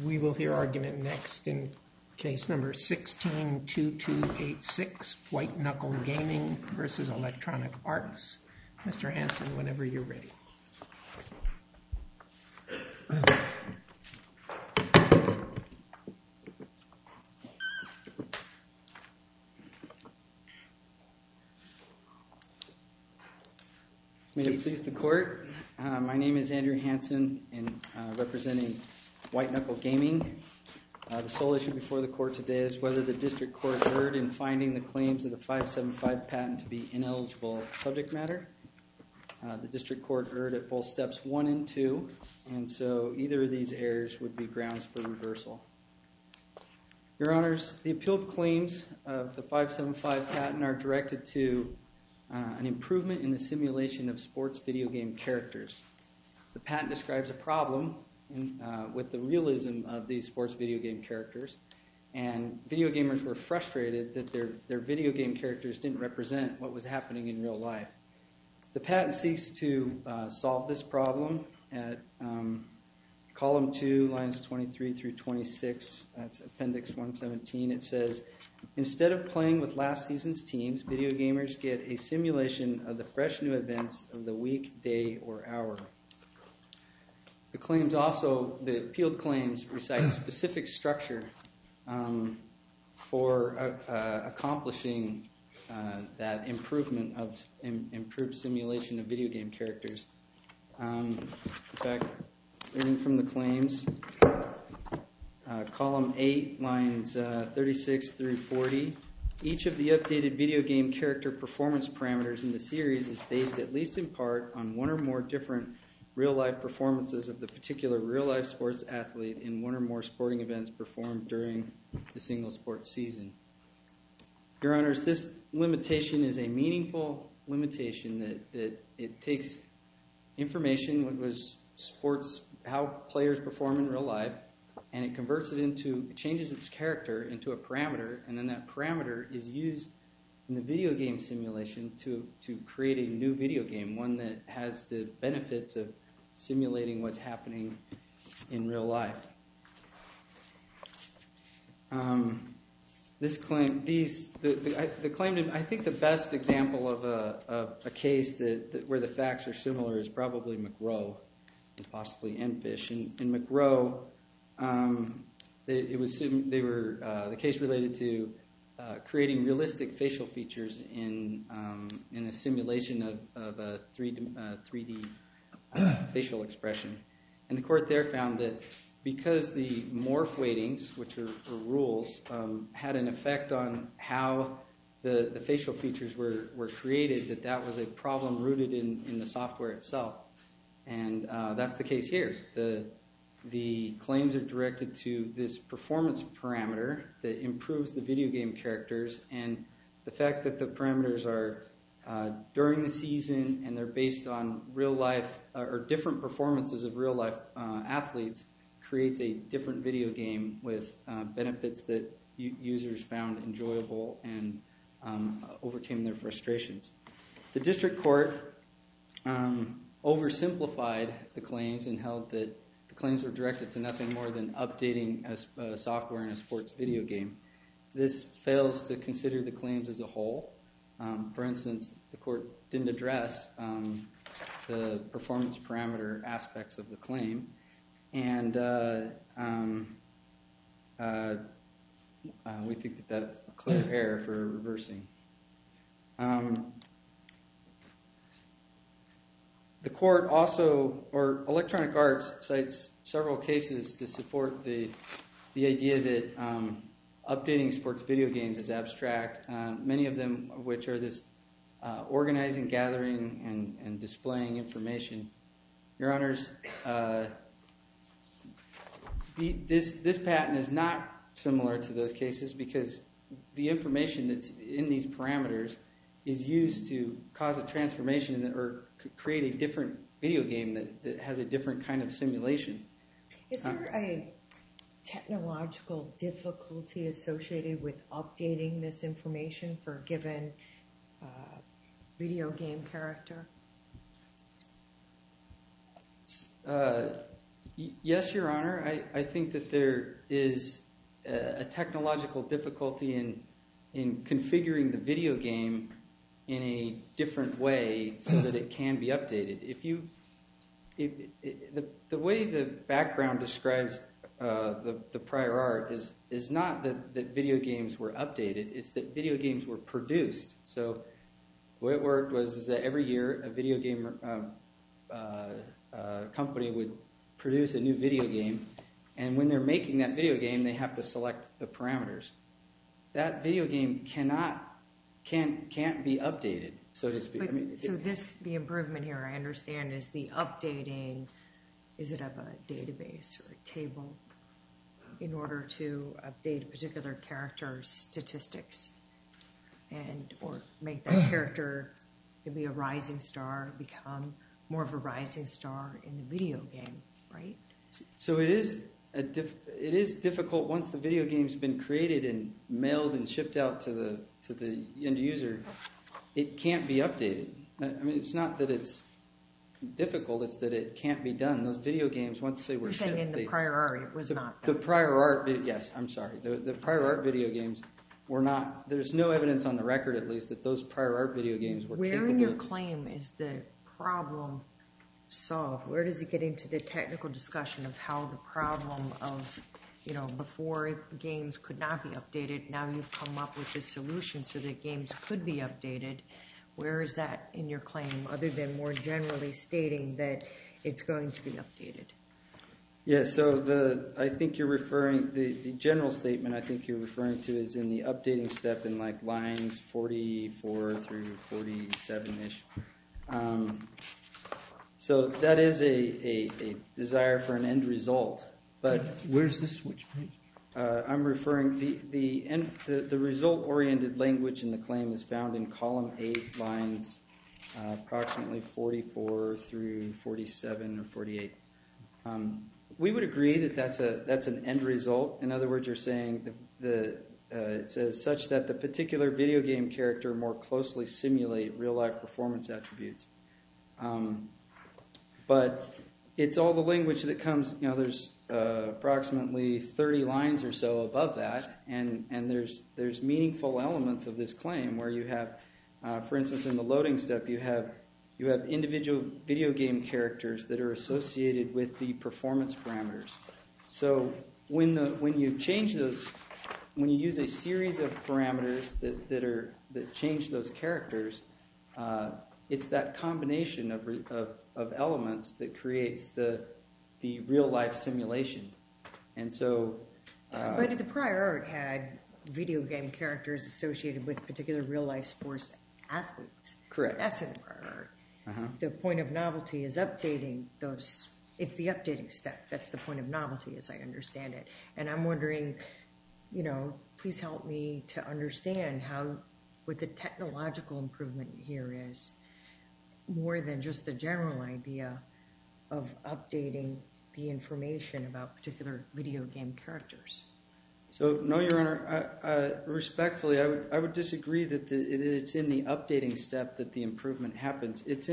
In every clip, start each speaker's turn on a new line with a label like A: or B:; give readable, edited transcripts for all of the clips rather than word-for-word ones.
A: We will hear argument next in case number 162286, White Knuckle Gaming versus Electronic Arts. Mr. Hanson, whenever you're ready.
B: May it please the court. My name is Andrew Hanson, and representing White Knuckle Gaming. The sole issue before the court today is whether the district court erred in finding the claims of the 575 patent to be ineligible subject matter. The district court erred at both steps 1 and 2, and so either of these errors would be grounds for reversal. Your Honors, the appealed claims of the 575 patent are directed to an improvement in the simulation of sports video game characters. The patent describes a problem with the realism of these sports video game characters, and video gamers were frustrated that their video game characters didn't represent what was happening in real life. The patent seeks to solve this problem at column 2, lines 23 through 26. That's appendix 117. It says, instead of playing with last season's teams, video gamers get a simulation of the fresh new events of the week, day, or hour. The claims also, the appealed claims, recite a specific structure for accomplishing that improvement of improved simulation of video game characters. In fact, reading from the claims, column 8, lines 36 through 40, each of the updated video game character performance parameters in the series is based at least in part on one or more different real-life performances of the particular real-life sports athlete in one or more sporting events performed during the single sports season. Your Honors, this limitation is a meaningful limitation that it takes information, what was sports, how players perform in real life, and it converts it into, it changes its character into a parameter, and then that parameter is used in the video game simulation to create a new video game, one that has the benefits of simulating what's happening in real life. This claim, the claim, I think the best example of a case where the facts are similar is probably McGrow and possibly Enfish. In McGrow, the case related to creating realistic facial features in a simulation of a 3D facial expression. And the court there found that because the morph weightings, which are rules, had an effect on how the facial features were created, that was a problem rooted in the software itself. And that's the case here. The claims are directed to this performance parameter that improves the video game characters, and the fact that the parameters are during the season and they're based on real life or different performances of real life athletes creates a different video game with benefits that users found enjoyable and overcame their frustrations. The district court oversimplified the claims and held that the claims were directed to nothing more than updating software in a sports video game. This fails to consider the claims as a whole. For instance, the court didn't address the performance parameter aspects of the claim, and we think that that's a clear error for reversing. The court also, or Electronic Arts, cites several cases to support the idea that updating sports video games is abstract, many of them which are this organizing, gathering, and displaying information. Your Honors, this patent is not similar to those cases because the information that's in these parameters is used to cause a transformation or create a different video game that has a different kind of simulation.
C: Is there a technological difficulty associated with updating this information for a given video game character?
B: Yes, Your Honor. I think that there is a technological difficulty in configuring the video game in a different way so that it can be updated. The way the background describes the prior art is not that video games were updated. It's that video games were produced. So the way it worked was that every year a video game company would produce a new video game, and when they're making that video game, they have to select the parameters. That video game can't be updated, so to speak.
C: The improvement here, I understand, is the updating. Is it of a database or a table in order to update a particular character's statistics or make that character to be a rising star, become more of a rising star in the video game, right?
B: So it is difficult once the video game's been created and mailed and shipped out to the end user. It can't be updated. I mean, it's not that it's difficult; it's that it can't be done. Those video games, once they were shipped,
C: you're saying in the prior art it was not.
B: The prior art, yes, I'm sorry. The prior art video games were not. There's no evidence on the record, at least, that those prior art video games were capable.
C: Where in your claim is the problem solved? Where does it get into the technical discussion of how the problem of, before games could not be updated, now you've come up with this solution so that games could be updated? Where is that in your claim, other than more generally stating that it's going to be updated?
B: Yeah, so I think you're referring, the general statement I think you're referring to is in the updating step in like lines 44 through 47-ish. So that is a desire for an end result. But
A: where's the switch page?
B: I'm referring, the result-oriented language in the claim is found in column 8, lines approximately 44 through 47 or 48. We would agree that that's an end result. In other words, you're saying it says such that the particular video game character more closely simulate real-life performance attributes. But it's all the language that comes, there's approximately 30 lines or so above that, and there's meaningful elements of this claim where you have, for instance, in the loading step, you have individual video game characters that are associated with the performance parameters. So when you change those, when you use a series of parameters that change those characters, it's that combination of elements that creates the real life simulation. And so,
C: but the prior art had video game characters associated with particular real life sports athletes.
B: Correct.
C: That's in the prior art. The point of novelty is updating those. It's the updating step. That's the point of novelty, as I understand it. And I'm wondering, please help me to understand what the technological improvement here is, more than just the general idea of updating the information about particular video game characters.
B: So, no, Your Honor, respectfully, I would disagree that it's in the updating step that the improvement happens. It's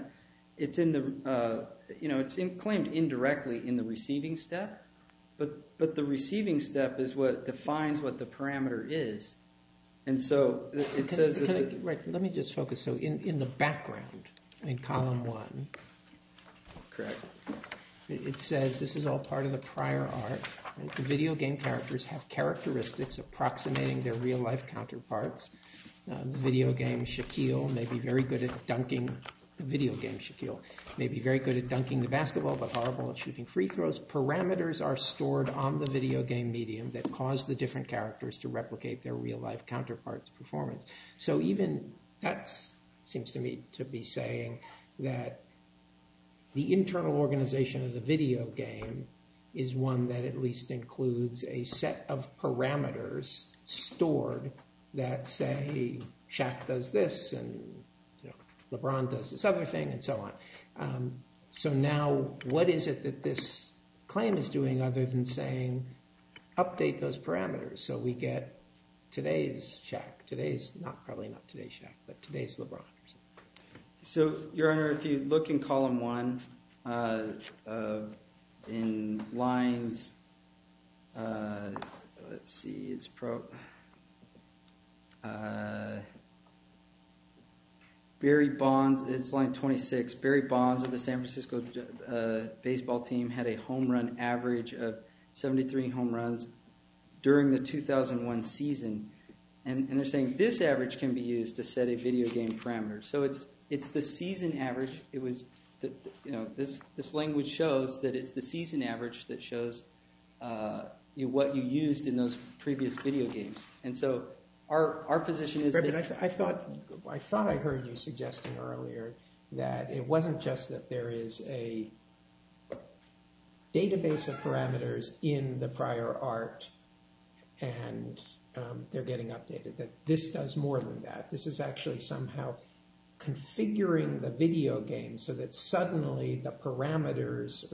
B: claimed indirectly in the receiving step, but the receiving step is what defines what the parameter is. And so it says that...
A: Right, let me just focus. So in the background, in column 1...
B: Correct.
A: It says this is all part of the prior art. Right? The video game characters have characteristics approximating their real-life counterparts. The video game Shaquille may be very good at dunking. The video game Shaquille may be very good at dunking the basketball, but horrible at shooting free throws. Parameters are stored on the video game medium that cause the different characters to replicate their real-life counterparts' performance. So even that seems to me to be saying that the internal organization of the video game is one that at least includes a set of parameters stored that say Shaq does this and LeBron does this other thing and so on. So now what is it that this claim is doing other than saying update those parameters so we get today's Shaq, probably not today's Shaq, but today's LeBron or something.
B: So, Your Honor, if you look in column 1, in lines, let's see, it's Barry Bonds, it's line 26. Barry Bonds of the San Francisco baseball team had a home run average of 73 home runs during the 2001 season. And they're saying this average can be used to set a video game parameter. So it's the season average. It was, this language shows that it's the season average that shows what you used in those previous video games. And so our position is that
A: I thought I heard you suggesting earlier that it wasn't just that there is a database of parameters in the prior art and they're getting updated, that this does more than that. This is actually somehow configuring the video game so that suddenly the parameters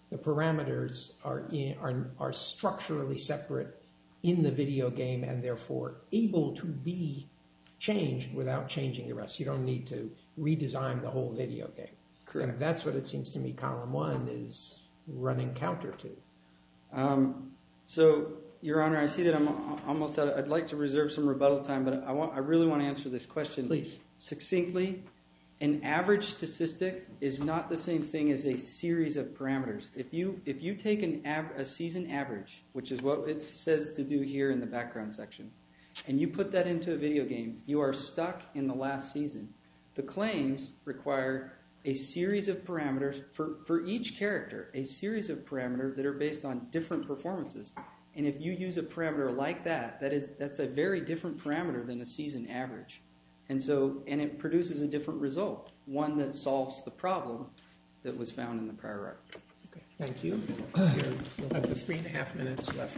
A: are structurally separate in the video game and therefore able to be changed without changing the rest. You don't need to redesign the whole video game.
B: Correct.
A: And that's what it seems to me column 1 is running counter to.
B: So, Your Honor, I see that I'm almost out. I'd like to reserve some rebuttal time, but I really want to answer this question succinctly. An average statistic is not the same thing as a series of parameters. If you take a season average, which is what it says to do here in the background section, and you put that into a video game, you are stuck in the last season. The claims require a series of parameters for each character, a series of parameters that are based on different performances. And if you use a parameter like that's a very different parameter than a season average. And it produces a different result, one that solves the problem that was found in the prior art.
A: Okay, thank you. We'll have the 3.5 minutes left.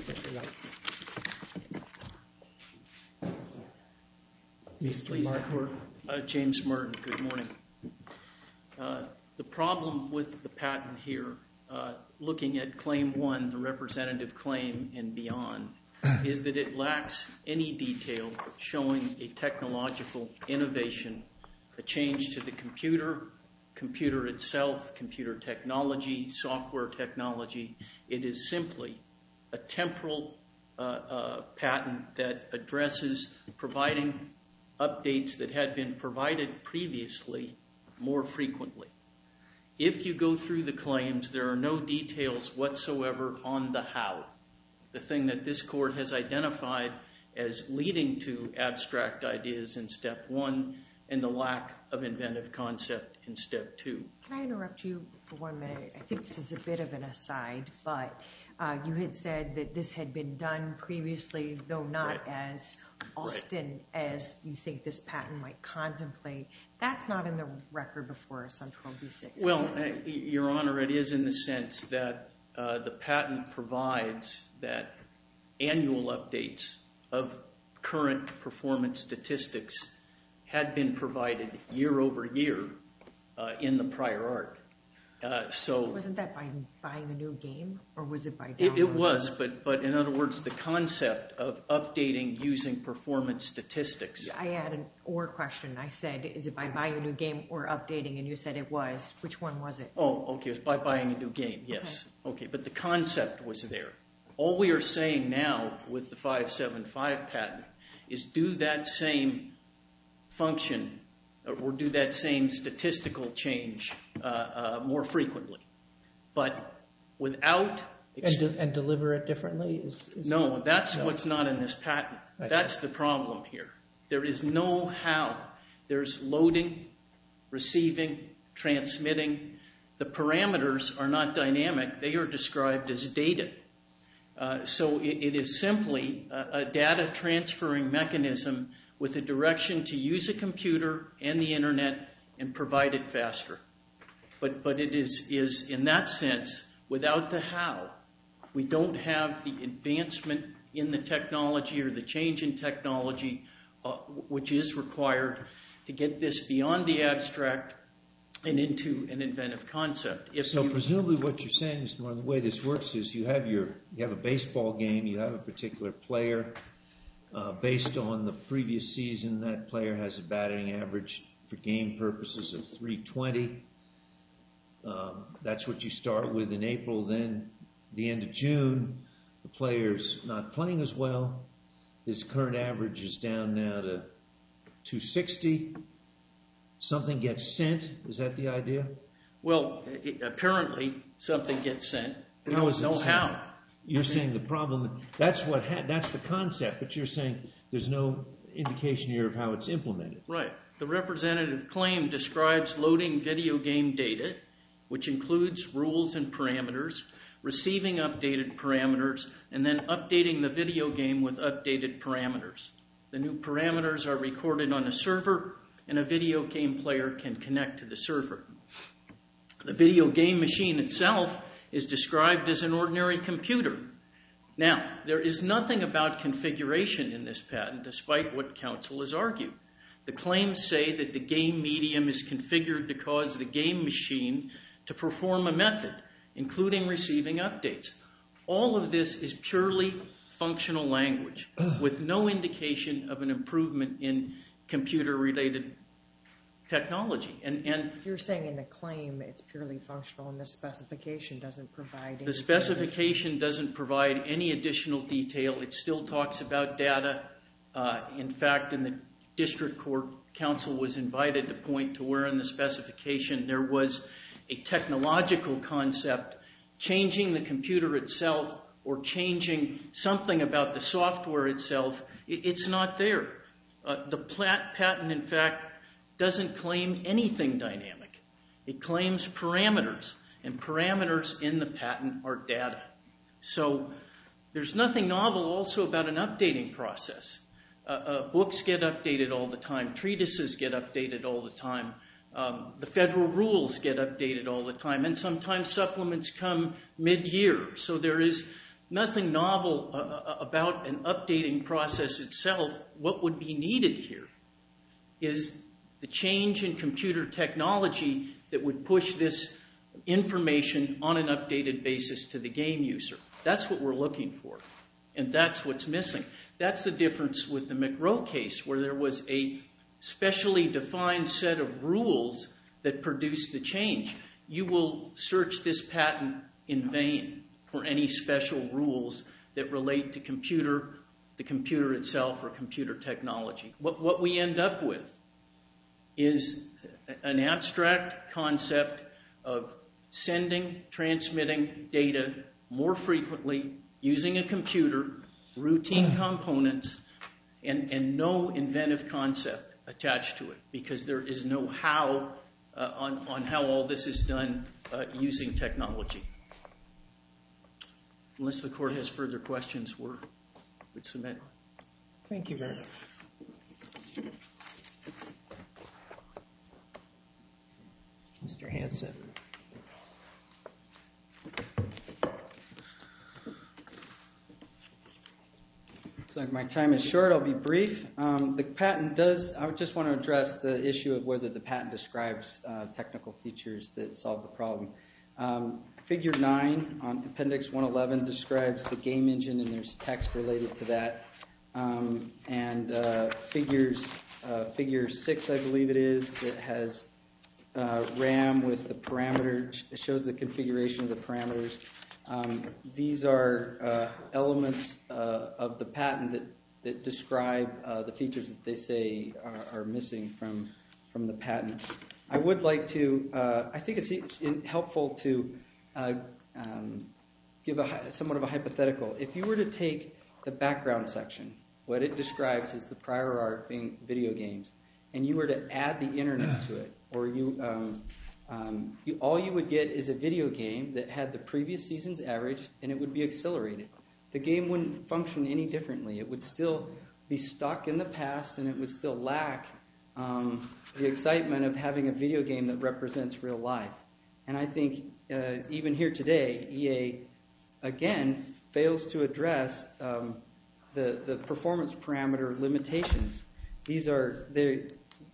A: Mr. Martin.
D: James Martin, good morning. The problem with the patent here, looking at Claim 1, the representative claim and beyond, is that it lacks any detail showing a technological innovation, a change to the computer itself, computer technology, software technology. It is simply a temporal patent that addresses providing updates that had been provided previously more frequently. If you go through the claims, there are no details whatsoever on the how, the thing that this court has identified as leading to abstract ideas in Step 1 and the lack of inventive concept in Step 2.
C: Can I interrupt you for 1 minute? I think this is a bit of an aside, but you had said that this had been done previously, though not as often as you think this patent might contemplate. That's not in the record before us on 12b-6.
D: Well, Your Honor, it is in the sense that the patent provides that annual updates of current performance statistics had been provided year over year in the prior art.
C: Wasn't that by buying a new game, or was it by downloading?
D: It was, but in other words, the concept of updating using performance statistics.
C: I had an or question. I said, is it by buying a new game or updating? And you said it was. Which one was it?
D: Oh, okay. It was by buying a new game, yes. Okay, but the concept was there. All we are saying now with the 575 patent is do that same function or do that same statistical change more frequently. But without...
A: And deliver it differently?
D: No, that's what's not in this patent. That's the problem here. There is no how. There's loading, receiving, transmitting. The parameters are not dynamic. They are described as data. So it is simply a data transferring mechanism with a direction to use a computer and the internet and provide it faster. But it is in that sense, without the how, we don't have the advancement in the technology or the change in technology which is required to get this beyond the abstract and into an inventive concept.
E: So presumably what you're saying is the way this works is you have a baseball game, you have a particular player. Based on the previous season, that player has a batting average for game purposes of 320. That's what you start with in April. Then the end of June, the player's not playing as well. His current average is down now to 260. Something gets sent. Is that the idea?
D: Well, apparently something gets sent. We don't know how.
E: You're saying the problem, that's the concept, but you're saying there's no indication here of how it's implemented.
D: Right. The representative claim describes loading video game data, which includes rules and parameters, receiving updated parameters, and then updating the video game with updated parameters. The new parameters are recorded on a server, and a video game player can connect to the server. The video game machine itself is described as an ordinary computer. Now, there is nothing about configuration in this patent, despite what counsel has argued. The claims say that the game medium is configured to cause the game machine to perform a method, including receiving updates. All of this is purely functional language with no indication of an improvement in computer-related technology. And
C: you're saying in the claim it's purely functional and the specification doesn't provide any.
D: The specification doesn't provide any additional detail. It still talks about data. In fact, in the district court, counsel was invited to point to where in the specification there was a technological concept changing the computer itself or changing something about the software itself. It's not there. The patent, in fact, doesn't claim anything dynamic. It claims parameters, and parameters in the patent are data. So there's nothing novel also about an updating process. Books get updated all the time. Treatises get updated all the time. The federal rules get updated all the time, and sometimes supplements come mid-year. So there is nothing novel about an updating process itself. What would be needed here is the change in computer technology that would push this information on an updated basis to the game user. That's what we're looking for, and that's what's missing. That's the difference with the McRow case, where there was a specially defined set of rules that produced the change. You will search this patent in vain for any special rules that relate to the computer itself, or computer technology. What we end up with is an abstract concept of sending, transmitting data more frequently using a computer, routine components, and no inventive concept attached to it, because there is no how on how all this is done using technology. Unless the court has further questions, we would submit.
A: Thank you very much. Mr. Hanson.
B: So my time is short. I'll be brief. The patent does, I just want to address the issue of whether the patent describes technical features that solve the problem. Figure 9 on Appendix 111 describes the game engine, and there's text related to that. Figure 6, I believe it is, that has RAM with the parameters. It shows the configuration of the parameters. These are elements of the patent that describe the features that they say are missing from the patent. I would like to, I think it's helpful to give somewhat of a hypothetical. If you were to take the background section, what it describes as the prior art being video games, and you were to add the internet to it, or all you would get is a video game that had the previous season's average, and it would be accelerated. The game wouldn't function any differently. It would still be stuck in the past, and it would still lack the excitement of having a video game that represents real life. And I think even here today, EA, again, fails to address the performance parameter limitations. These are the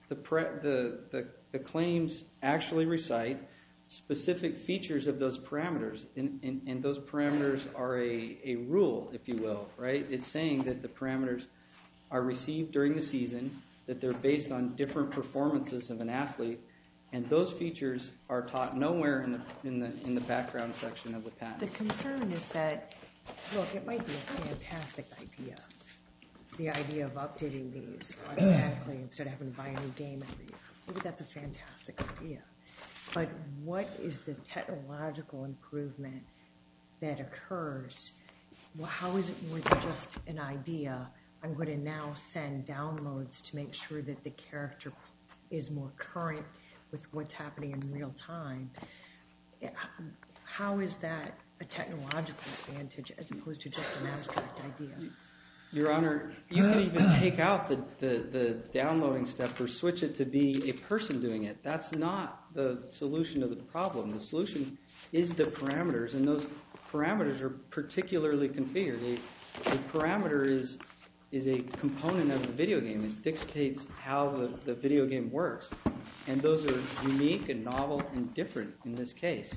B: claims actually recite specific features of those parameters, and those parameters are a rule, if you will, right? It's saying that the parameters are received during the season, that they're based on different performances of an athlete, And those features are taught nowhere in the background section of the patent.
C: The concern is that, look, it might be a fantastic idea, the idea of updating these automatically instead of having to buy a new game every year. Maybe that's a fantastic idea. But what is the technological improvement that occurs? Well, how is it more than just an idea? I'm going to now send downloads to make sure that the character is more current with what's happening in real time. How is that a technological advantage as opposed to just an abstract idea?
B: Your Honor, you can even take out the downloading step or switch it to be a person doing it. That's not the solution to the problem. The solution is the parameters, and those parameters are particularly configured. A parameter is a component of the video game. It dictates how the video game works. And those are unique and novel and different in this case.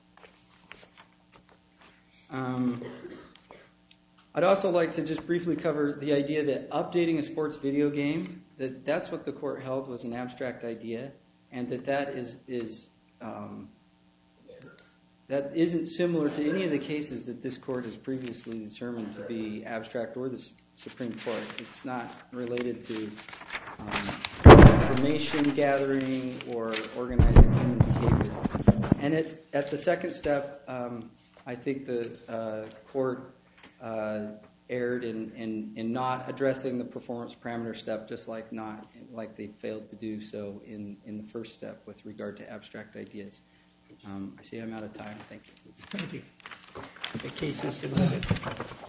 B: I'd also like to just briefly cover the idea that updating a sports video game, that's what the court held was an abstract idea, and that isn't similar to any of the cases that this court has previously determined to be abstract or the Supreme Court. It's not related to information gathering or organizing human behavior. And at the second step, I think the court erred in not addressing the performance parameter step, just like they failed to do so in the first step with regard to abstract ideas. I see I'm out of time. Thank you.
A: Thank you. The case is submitted.